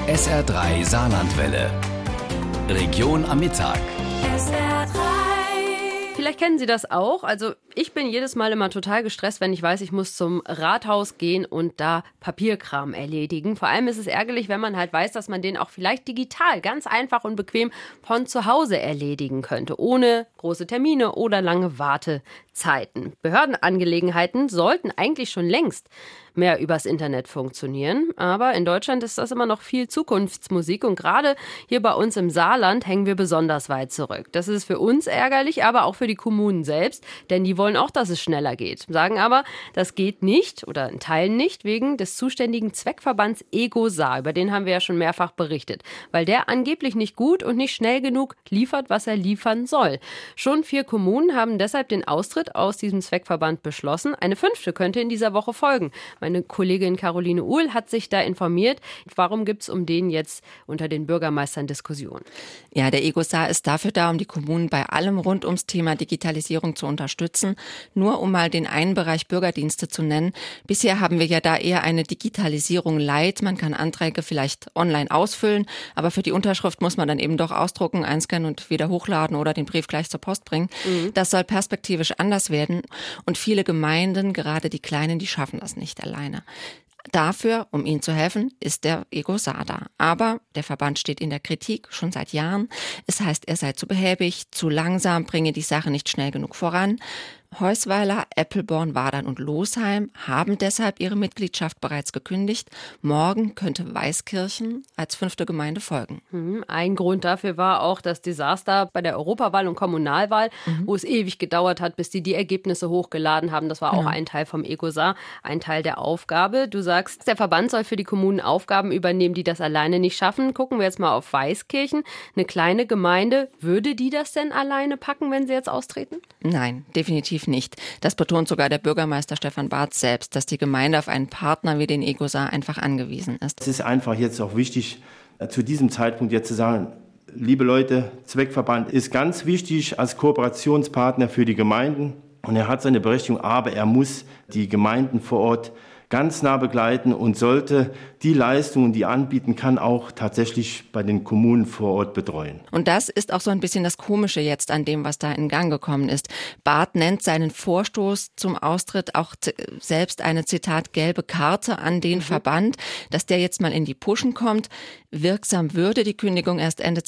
SR3 Saarlandwelle. Region am Mittag. SR3. Vielleicht kennen Sie das auch. Also ich bin jedes Mal immer total gestresst, wenn ich weiß, ich muss zum Rathaus gehen und da Papierkram erledigen. Vor allem ist es ärgerlich, wenn man halt weiß, dass man den auch vielleicht digital ganz einfach und bequem von zu Hause erledigen könnte, ohne große Termine oder lange Wartezeiten. Behördenangelegenheiten sollten eigentlich schon längst mehr übers Internet funktionieren. Aber in Deutschland ist das immer noch viel Zukunftsmusik und gerade hier bei uns im Saarland hängen wir besonders weit zurück. Das ist für uns ärgerlich, aber auch für die Kommunen selbst, denn die wollen auch, dass es schneller geht. Sagen aber, das geht nicht oder in Teilen nicht wegen des zuständigen Zweckverbands EGO Saar. Über den haben wir ja schon mehrfach berichtet, weil der angeblich nicht gut und nicht schnell genug liefert, was er liefern soll. Schon 4 Kommunen haben deshalb den Austritt aus diesem Zweckverband beschlossen. Eine 5. könnte in dieser Woche folgen. Meine Kollegin Caroline Uhl hat sich da informiert. Warum gibt es um den jetzt unter den Bürgermeistern Diskussionen? Ja, der EGO Saar ist dafür da, um die Kommunen bei allem rund ums Thema Digitalisierung zu unterstützen. Nur um mal den einen Bereich Bürgerdienste zu nennen. Bisher haben wir ja da eher eine Digitalisierung light. Man kann Anträge vielleicht online ausfüllen, aber für die Unterschrift muss man dann eben doch ausdrucken, einscannen und wieder hochladen oder den Brief gleich zur Post bringen. Das soll perspektivisch anders werden. Und viele Gemeinden, gerade die kleinen, die schaffen das nicht alleine. Dafür, um ihnen zu helfen, ist der EGO Saar da. Aber der Verband steht in der Kritik schon seit Jahren. Es heißt, er sei zu behäbig, zu langsam, bringe die Sache nicht schnell genug voran. Heusweiler, Eppelborn, Wadern und Losheim haben deshalb ihre Mitgliedschaft bereits gekündigt. Morgen könnte Weißkirchen als 5. Gemeinde folgen. Ein Grund dafür war auch das Desaster bei der Europawahl und Kommunalwahl, wo es ewig gedauert hat, bis die Ergebnisse hochgeladen haben. Das war auch ein Teil vom EGO Saar, ein Teil der Aufgabe. Du sagst, der Verband soll für die Kommunen Aufgaben übernehmen, die das alleine nicht schaffen. Gucken wir jetzt mal auf Weißkirchen. Eine kleine Gemeinde, würde die das denn alleine packen, wenn sie jetzt austreten? Nein, definitiv nicht. Das betont sogar der Bürgermeister Stefan Barth selbst, dass die Gemeinde auf einen Partner wie den EGO Saar einfach angewiesen ist. Es ist einfach jetzt auch wichtig, zu diesem Zeitpunkt jetzt zu sagen, liebe Leute, Zweckverband ist ganz wichtig als Kooperationspartner für die Gemeinden und er hat seine Berechtigung, aber er muss die Gemeinden vor Ort ganz nah begleiten und sollte die Leistungen, die er anbieten kann, auch tatsächlich bei den Kommunen vor Ort betreuen. Und das ist auch so ein bisschen das Komische jetzt an dem, was da in Gang gekommen ist. Barth nennt seinen Vorstoß zum Austritt auch selbst eine, Zitat, gelbe Karte an den Verband, dass der jetzt mal in die Puschen kommt. Wirksam würde die Kündigung erst Ende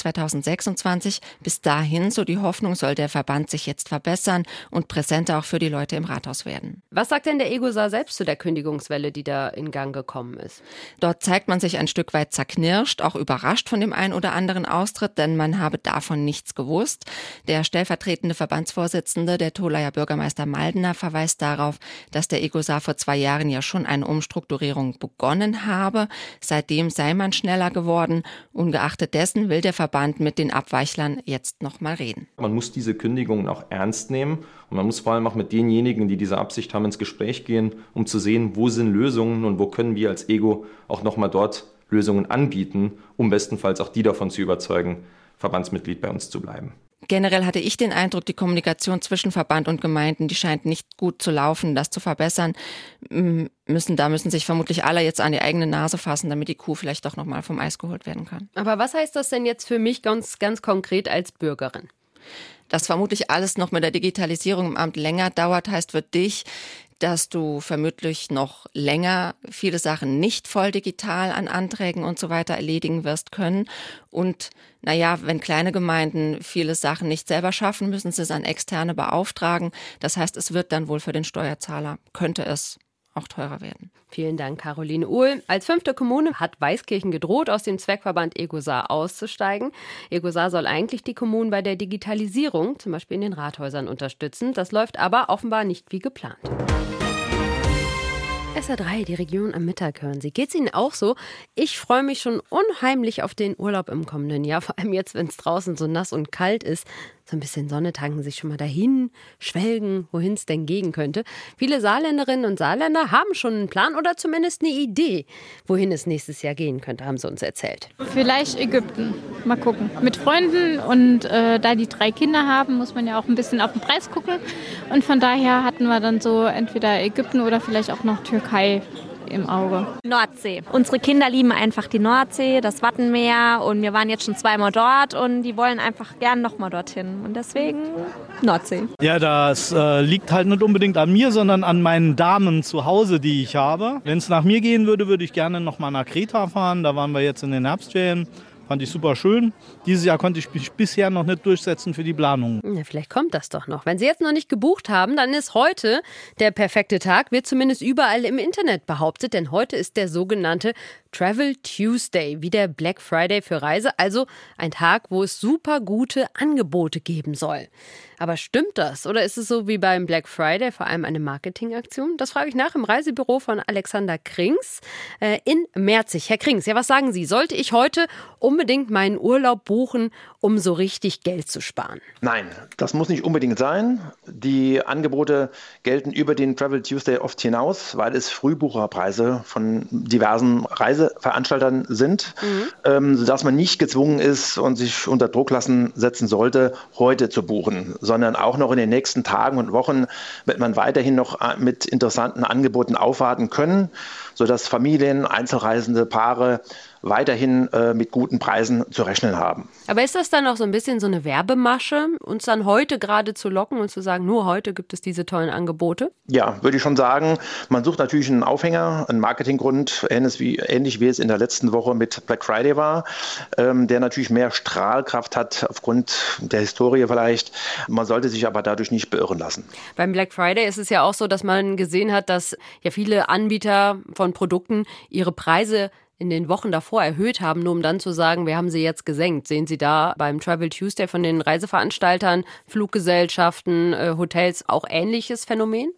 2026. Bis dahin, so die Hoffnung, soll der Verband sich jetzt verbessern und präsenter auch für die Leute im Rathaus werden. Was sagt denn der EGO Saar selbst zu der Kündigungswelle, die da in Gang gekommen ist? Dort zeigt man sich ein Stück weit zerknirscht, auch überrascht von dem einen oder anderen Austritt, denn man habe davon nichts gewusst. Der stellvertretende Verbandsvorsitzende, der Tolaer Bürgermeister Maldener, verweist darauf, dass der EGO Saar vor 2 Jahren ja schon eine Umstrukturierung begonnen habe. Seitdem sei man schneller geworden. Ungeachtet dessen will der Verband mit den Abweichlern jetzt noch mal reden. Man muss diese Kündigungen auch ernst nehmen und man muss vor allem auch mit denjenigen, die diese Absicht haben, ins Gespräch gehen, um zu sehen, wo sind Lösungen und wo können wir als EGO auch noch mal dort Lösungen anbieten, um bestenfalls auch die davon zu überzeugen, Verbandsmitglied bei uns zu bleiben. Generell hatte ich den Eindruck, die Kommunikation zwischen Verband und Gemeinden, die scheint nicht gut zu laufen. Das zu verbessern, müssen sich vermutlich alle jetzt an die eigene Nase fassen, damit die Kuh vielleicht doch noch mal vom Eis geholt werden kann. Aber was heißt das denn jetzt für mich ganz konkret als Bürgerin? Dass vermutlich alles noch mit der Digitalisierung im Amt länger dauert, heißt für dich, dass du vermutlich noch länger viele Sachen nicht voll digital an Anträgen und so weiter erledigen wirst können. Und wenn kleine Gemeinden viele Sachen nicht selber schaffen, müssen sie es an Externe beauftragen. Das heißt, es wird dann wohl für den Steuerzahler, könnte es auch teurer werden. Vielen Dank, Caroline Uhl. Als 5. Kommune hat Weißkirchen gedroht, aus dem Zweckverband EGO Saar auszusteigen. EGO Saar soll eigentlich die Kommunen bei der Digitalisierung, zum Beispiel in den Rathäusern, unterstützen. Das läuft aber offenbar nicht wie geplant. SR3, die Region am Mittag hören Sie. Geht's Ihnen auch so? Ich freue mich schon unheimlich auf den Urlaub im kommenden Jahr. Vor allem jetzt, wenn es draußen so nass und kalt ist. So ein bisschen Sonne tanken, sich schon mal dahin schwelgen, wohin es denn gehen könnte. Viele Saarländerinnen und Saarländer haben schon einen Plan oder zumindest eine Idee, wohin es nächstes Jahr gehen könnte, haben sie uns erzählt. Vielleicht Ägypten. Mal gucken. Mit Freunden und da die 3 Kinder haben, muss man ja auch ein bisschen auf den Preis gucken. Und von daher hatten wir dann so entweder Ägypten oder vielleicht auch noch Türkei im Auge. Nordsee. Unsere Kinder lieben einfach die Nordsee, das Wattenmeer und wir waren jetzt schon 2-mal dort und die wollen einfach gern nochmal dorthin und deswegen Nordsee. Ja, das liegt halt nicht unbedingt an mir, sondern an meinen Damen zu Hause, die ich habe. Wenn es nach mir gehen würde, würde ich gerne nochmal nach Kreta fahren. Da waren wir jetzt in den Herbstferien. Fand ich super schön. Dieses Jahr konnte ich mich bisher noch nicht durchsetzen für die Planung. Ja, vielleicht kommt das doch noch. Wenn Sie jetzt noch nicht gebucht haben, dann ist heute der perfekte Tag, wird zumindest überall im Internet behauptet, denn heute ist der sogenannte Travel Tuesday, wie der Black Friday für Reise, also ein Tag, wo es super gute Angebote geben soll. Aber stimmt das? Oder ist es so wie beim Black Friday vor allem eine Marketingaktion? Das frage ich nach im Reisebüro von Alexander Krings in Merzig. Herr Krings, ja, was sagen Sie? Sollte ich heute unbedingt meinen Urlaub buchen, um so richtig Geld zu sparen? Nein, das muss nicht unbedingt sein. Die Angebote gelten über den Travel Tuesday oft hinaus, weil es Frühbucherpreise von diversen Reiseveranstaltern sind, sodass man nicht gezwungen ist und sich unter Druck setzen sollte, heute zu buchen, sondern auch noch in den nächsten Tagen und Wochen wird man weiterhin noch mit interessanten Angeboten aufwarten können, sodass Familien, Einzelreisende, Paare weiterhin mit guten Preisen zu rechnen haben. Aber ist das dann auch so ein bisschen so eine Werbemasche, uns dann heute gerade zu locken und zu sagen, nur heute gibt es diese tollen Angebote? Ja, würde ich schon sagen. Man sucht natürlich einen Aufhänger, einen Marketinggrund, ähnlich wie es in der letzten Woche mit Black Friday war, der natürlich mehr Strahlkraft hat aufgrund der Historie vielleicht. Man sollte sich aber dadurch nicht beirren lassen. Beim Black Friday ist es ja auch so, dass man gesehen hat, dass ja viele Anbieter von Produkten ihre Preise in den Wochen davor erhöht haben, nur um dann zu sagen, wir haben sie jetzt gesenkt. Sehen Sie da beim Travel Tuesday von den Reiseveranstaltern, Fluggesellschaften, Hotels auch ähnliches Phänomen?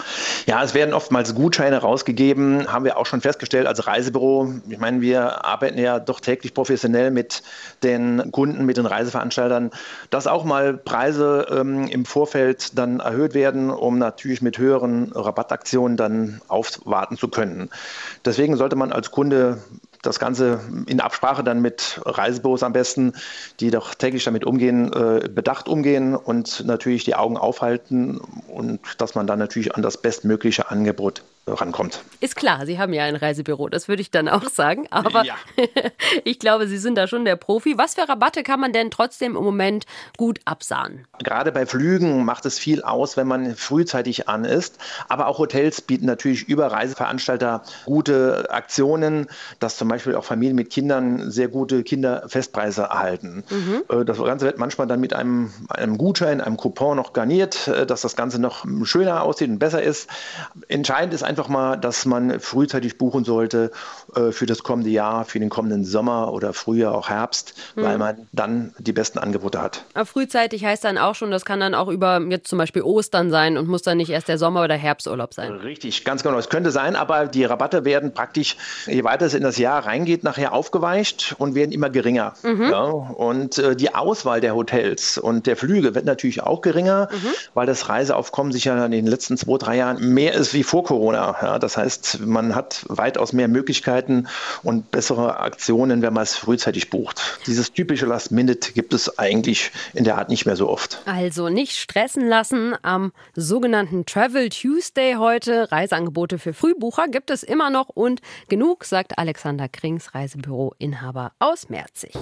Ja, es werden oftmals Gutscheine rausgegeben, haben wir auch schon festgestellt als Reisebüro. Ich meine, wir arbeiten ja doch täglich professionell mit den Kunden, mit den Reiseveranstaltern, dass auch mal Preise im Vorfeld dann erhöht werden, um natürlich mit höheren Rabattaktionen dann aufwarten zu können. Deswegen sollte man als Kunde das Ganze in Absprache dann mit Reisebüros am besten, die doch täglich damit umgehen, bedacht umgehen und natürlich die Augen aufhalten und dass man dann natürlich an das bestmögliche Angebot rankommt. Ist klar, Sie haben ja ein Reisebüro, das würde ich dann auch sagen, aber ja. Ich glaube, Sie sind da schon der Profi. Was für Rabatte kann man denn trotzdem im Moment gut absahnen? Gerade bei Flügen macht es viel aus, wenn man frühzeitig an ist, aber auch Hotels bieten natürlich über Reiseveranstalter gute Aktionen, dass zum Beispiel auch Familien mit Kindern sehr gute Kinderfestpreise erhalten. Das Ganze wird manchmal dann mit einem Gutschein, einem Coupon noch garniert, dass das Ganze noch schöner aussieht und besser ist. Entscheidend ist einfach mal, dass man frühzeitig buchen sollte für das kommende Jahr, für den kommenden Sommer oder Frühjahr, auch Herbst, weil man dann die besten Angebote hat. Aber frühzeitig heißt dann auch schon, das kann dann auch über jetzt zum Beispiel Ostern sein und muss dann nicht erst der Sommer- oder Herbsturlaub sein. Richtig, ganz genau. Es könnte sein, aber die Rabatte werden praktisch, je weiter es in das Jahr reingeht, nachher aufgeweicht und werden immer geringer. Ja, und die Auswahl der Hotels und der Flüge wird natürlich auch geringer, weil das Reiseaufkommen sich ja in den letzten 2-3 Jahren mehr ist wie vor Corona. Ja, das heißt, man hat weitaus mehr Möglichkeiten und bessere Aktionen, wenn man es frühzeitig bucht. Dieses typische Last-Minute gibt es eigentlich in der Art nicht mehr so oft. Also nicht stressen lassen. Am sogenannten Travel Tuesday heute, Reiseangebote für Frühbucher, gibt es immer noch und genug, sagt Alexander Krings, Reisebüro-Inhaber aus Merzig.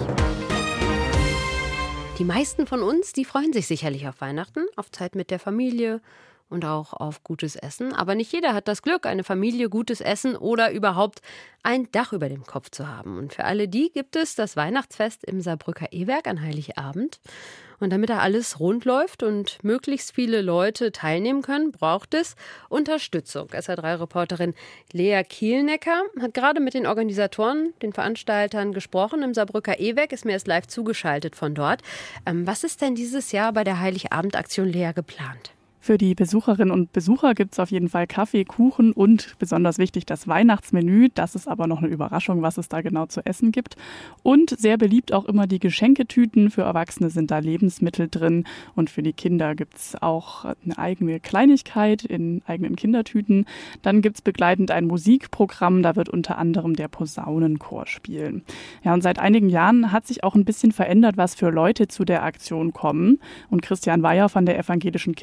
Die meisten von uns, die freuen sich sicherlich auf Weihnachten, auf Zeit mit der Familie und auch auf gutes Essen. Aber nicht jeder hat das Glück, eine Familie, gutes Essen oder überhaupt ein Dach über dem Kopf zu haben. Und für alle die gibt es das Weihnachtsfest im Saarbrücker E-Werk an Heiligabend. Und damit da alles rund läuft und möglichst viele Leute teilnehmen können, braucht es Unterstützung. SR3-Reporterin Lea Kielnecker hat gerade mit den Organisatoren, den Veranstaltern gesprochen. Im Saarbrücker E-Werk ist mir erst live zugeschaltet von dort. Was ist denn dieses Jahr bei der Heiligabend-Aktion Lea geplant? Für die Besucherinnen und Besucher gibt es auf jeden Fall Kaffee, Kuchen und besonders wichtig das Weihnachtsmenü. Das ist aber noch eine Überraschung, was es da genau zu essen gibt. Und sehr beliebt auch immer die Geschenketüten. Für Erwachsene sind da Lebensmittel drin und für die Kinder gibt es auch eine eigene Kleinigkeit in eigenen Kindertüten. Dann gibt es begleitend ein Musikprogramm, da wird unter anderem der Posaunenchor spielen. Ja, und seit einigen Jahren hat sich auch ein bisschen verändert, was für Leute zu der Aktion kommen. Und Christian Weyer von der Evangelischen Kirche hat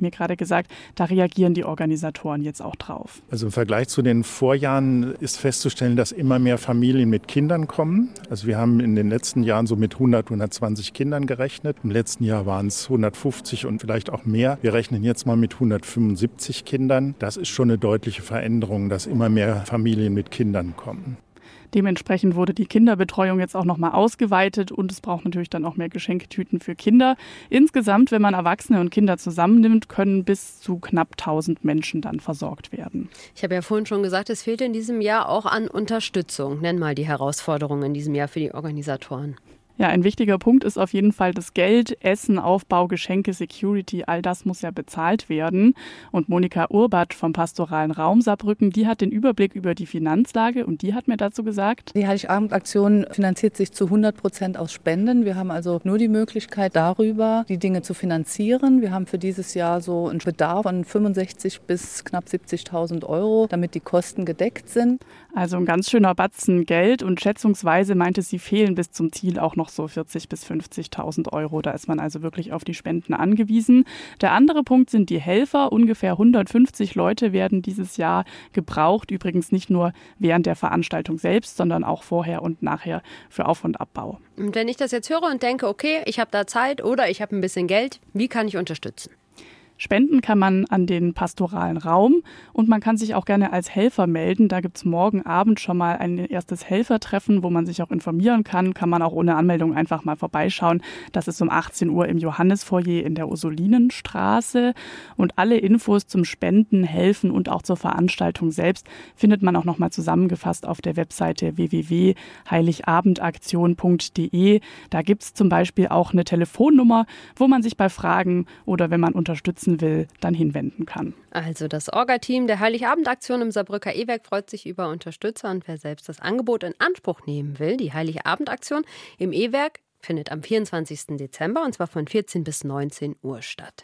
hat mir gerade gesagt, da reagieren die Organisatoren jetzt auch drauf. Also im Vergleich zu den Vorjahren ist festzustellen, dass immer mehr Familien mit Kindern kommen. Also wir haben in den letzten Jahren so mit 120 Kindern gerechnet. Im letzten Jahr waren es 150 und vielleicht auch mehr. Wir rechnen jetzt mal mit 175 Kindern. Das ist schon eine deutliche Veränderung, dass immer mehr Familien mit Kindern kommen. Dementsprechend wurde die Kinderbetreuung jetzt auch nochmal ausgeweitet und es braucht natürlich dann auch mehr Geschenketüten für Kinder. Insgesamt, wenn man Erwachsene und Kinder zusammennimmt, können bis zu knapp 1000 Menschen dann versorgt werden. Ich habe ja vorhin schon gesagt, es fehlt in diesem Jahr auch an Unterstützung. Nenn mal die Herausforderungen in diesem Jahr für die Organisatoren. Ja, ein wichtiger Punkt ist auf jeden Fall das Geld, Essen, Aufbau, Geschenke, Security, all das muss ja bezahlt werden. Und Monika Urbart vom Pastoralen Raum Saarbrücken, die hat den Überblick über die Finanzlage und die hat mir dazu gesagt: Die Heiligabend-Aktion finanziert sich zu 100% aus Spenden. Wir haben also nur die Möglichkeit darüber, die Dinge zu finanzieren. Wir haben für dieses Jahr so einen Bedarf von 65.000 bis knapp 70.000 Euro, damit die Kosten gedeckt sind. Also ein ganz schöner Batzen Geld und schätzungsweise meinte sie, fehlen bis zum Ziel auch noch so 40.000 bis 50.000 Euro. Da ist man also wirklich auf die Spenden angewiesen. Der andere Punkt sind die Helfer. Ungefähr 150 Leute werden dieses Jahr gebraucht. Übrigens nicht nur während der Veranstaltung selbst, sondern auch vorher und nachher für Auf- und Abbau. Und wenn ich das jetzt höre und denke, okay, ich habe da Zeit oder ich habe ein bisschen Geld, wie kann ich unterstützen? Spenden kann man an den pastoralen Raum und man kann sich auch gerne als Helfer melden. Da gibt es morgen Abend schon mal ein erstes Helfertreffen, wo man sich auch informieren kann. Kann man auch ohne Anmeldung einfach mal vorbeischauen. Das ist um 18 Uhr im Johannesfoyer in der Ursulinenstraße. Und alle Infos zum Spenden, Helfen und auch zur Veranstaltung selbst findet man auch noch mal zusammengefasst auf der Webseite www.heiligabendaktion.de. Da gibt es zum Beispiel auch eine Telefonnummer, wo man sich bei Fragen oder wenn man unterstützen will, dann hinwenden kann. Also das Orga-Team der Heiligabend-Aktion im Saarbrücker E-Werk freut sich über Unterstützer und wer selbst das Angebot in Anspruch nehmen will, die Heiligabend-Aktion im E-Werk findet am 24. Dezember und zwar von 14 bis 19 Uhr statt.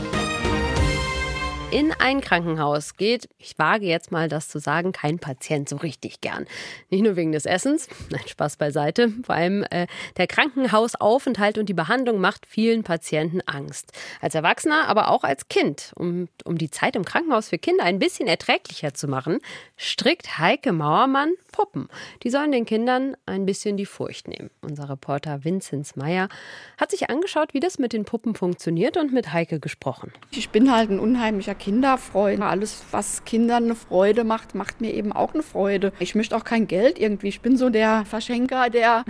In ein Krankenhaus geht, ich wage jetzt mal das zu sagen, kein Patient so richtig gern. Nicht nur wegen des Essens, nein, Spaß beiseite, vor allem der Krankenhausaufenthalt und die Behandlung macht vielen Patienten Angst. Als Erwachsener, aber auch als Kind. Um die Zeit im Krankenhaus für Kinder ein bisschen erträglicher zu machen, strickt Heike Mauermann Puppen. Die sollen den Kindern ein bisschen die Furcht nehmen. Unser Reporter Vinzenz Meyer hat sich angeschaut, wie das mit den Puppen funktioniert und mit Heike gesprochen. Ich bin halt ein unheimlicher Kinderfreund. Alles, was Kindern eine Freude macht, macht mir eben auch eine Freude. Ich möchte auch kein Geld irgendwie. Ich bin so der Verschenker, der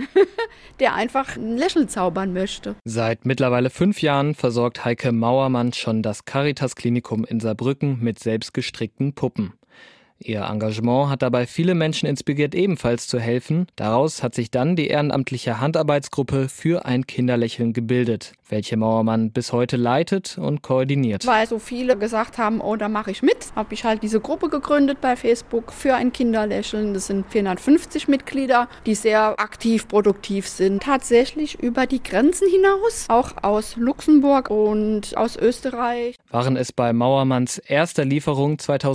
einfach ein Lächeln zaubern möchte. Seit mittlerweile 5 Jahren versorgt Heike Mauermann schon das Caritas-Klinikum in Saarbrücken mit selbstgestrickten Puppen. Ihr Engagement hat dabei viele Menschen inspiriert, ebenfalls zu helfen. Daraus hat sich dann die ehrenamtliche Handarbeitsgruppe für ein Kinderlächeln gebildet, welche Mauermann bis heute leitet und koordiniert. Weil so viele gesagt haben, oh, da mache ich mit, habe ich halt diese Gruppe gegründet bei Facebook für ein Kinderlächeln. Das sind 450 Mitglieder, die sehr aktiv, produktiv sind. Tatsächlich über die Grenzen hinaus, auch aus Luxemburg und aus Österreich. Waren es bei Mauermanns erster Lieferung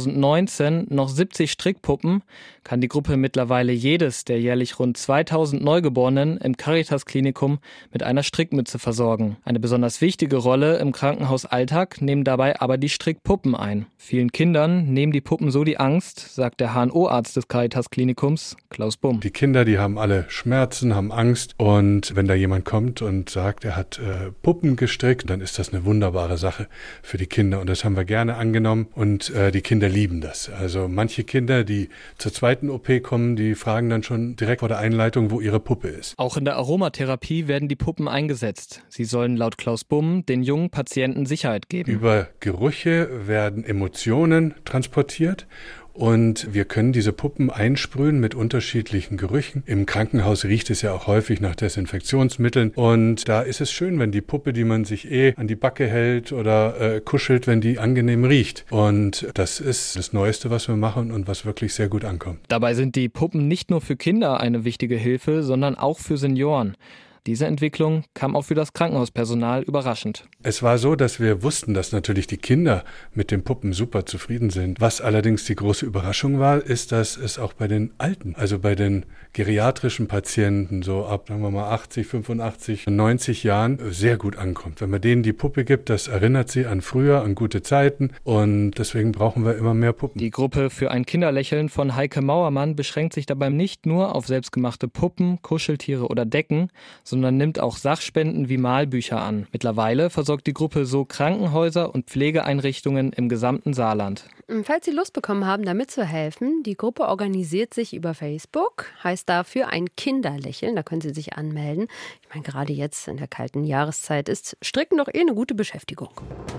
2019 noch 70 Strickpuppen, kann die Gruppe mittlerweile jedes der jährlich rund 2000 Neugeborenen im Caritas-Klinikum mit einer Strickmütze versorgen. Eine besonders wichtige Rolle im Krankenhausalltag nehmen dabei aber die Strickpuppen ein. Vielen Kindern nehmen die Puppen so die Angst, sagt der HNO-Arzt des Caritas-Klinikums, Klaus Bumm. Die Kinder, die haben alle Schmerzen, haben Angst und wenn da jemand kommt und sagt, er hat Puppen gestrickt, dann ist das eine wunderbare Sache für die Kinder und das haben wir gerne angenommen und die Kinder lieben das. Also manche Kinder, die zur zweiten OP kommen, die fragen dann schon direkt vor der Einleitung, wo ihre Puppe ist. Auch in der Aromatherapie werden die Puppen eingesetzt. Sie sollen laut Klaus Bumm den jungen Patienten Sicherheit geben. Über Gerüche werden Emotionen transportiert. Und wir können diese Puppen einsprühen mit unterschiedlichen Gerüchen. Im Krankenhaus riecht es ja auch häufig nach Desinfektionsmitteln. Und da ist es schön, wenn die Puppe, die man sich an die Backe hält oder kuschelt, wenn die angenehm riecht. Und das ist das Neueste, was wir machen und was wirklich sehr gut ankommt. Dabei sind die Puppen nicht nur für Kinder eine wichtige Hilfe, sondern auch für Senioren. Diese Entwicklung kam auch für das Krankenhauspersonal überraschend. Es war so, dass wir wussten, dass natürlich die Kinder mit den Puppen super zufrieden sind. Was allerdings die große Überraschung war, ist, dass es auch bei den Alten, also bei den geriatrischen Patienten, so ab, sagen wir mal, 80, 85, 90 Jahren, sehr gut ankommt. Wenn man denen die Puppe gibt, das erinnert sie an früher, an gute Zeiten und deswegen brauchen wir immer mehr Puppen. Die Gruppe für ein Kinderlächeln von Heike Mauermann beschränkt sich dabei nicht nur auf selbstgemachte Puppen, Kuscheltiere oder Decken, sondern nimmt auch Sachspenden wie Malbücher an. Mittlerweile versorgt die Gruppe so Krankenhäuser und Pflegeeinrichtungen im gesamten Saarland. Falls Sie Lust bekommen haben, da mitzuhelfen, die Gruppe organisiert sich über Facebook, heißt dafür ein Kinderlächeln, da können Sie sich anmelden. Ich meine, gerade jetzt in der kalten Jahreszeit ist Stricken doch eine gute Beschäftigung.